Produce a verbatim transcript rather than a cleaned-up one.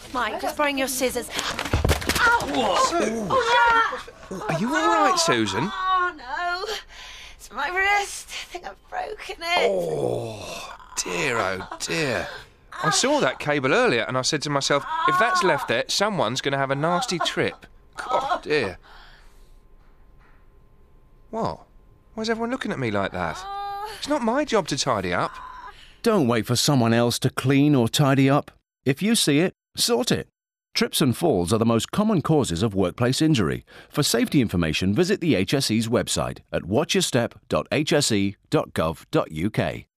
Mike, just bring your scissors. Are you all right, Susan? Oh, no. It's my wrist. I think I've broken it. Oh, dear, oh, dear. I saw that cable earlier and I said to myself, if that's left there, someone's going to have a nasty trip. God, dear. What? Why is everyone looking at me like that? It's not my job to tidy up. Don't wait for someone else to clean or tidy up. If you see it, sort it. Trips and falls are the most common causes of workplace injury. For safety information, visit the H S E's website at watch your step dot h s e dot gov dot u k.